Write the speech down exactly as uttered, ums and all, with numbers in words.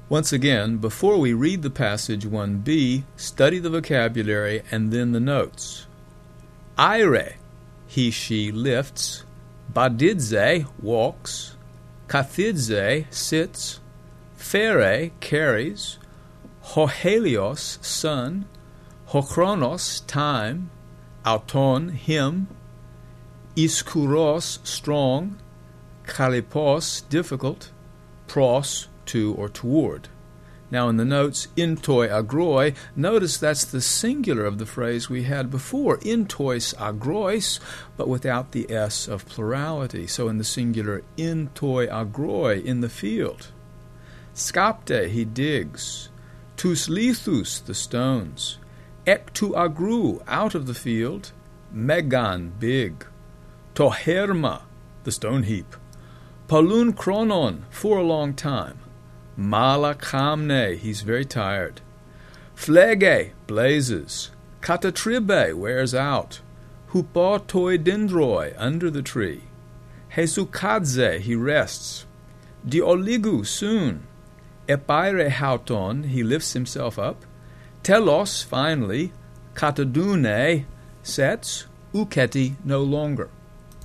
Once again, before we read the passage one b, study the vocabulary and then the notes. Aire, he, she lifts. Badidze, walks. Kathidze, sits. Phere, carries. Hohelios, sun. Hochronos, time. Auton, him. Iskouros, strong. Kalipos, difficult. Pros, to or toward. Now in the notes, intoi agroi, notice that's the singular of the phrase we had before, intois agrois, but without the s of plurality. So in the singular, intoi agroi, in the field. Skapte, he digs. Tus lithus, the stones. Ek tu agru, out of the field. Megan, big. Toherma, the stone heap. Palun chronon, for a long time. Malakamne, he's very tired. Flege, blazes. Katatribe, wears out. Hupotoi dendroi, under the tree. Hesukadze, he rests. Dioligu, soon. Epaire hauton, he lifts himself up. Telos, finally. Katadune, sets. Uketi, no longer.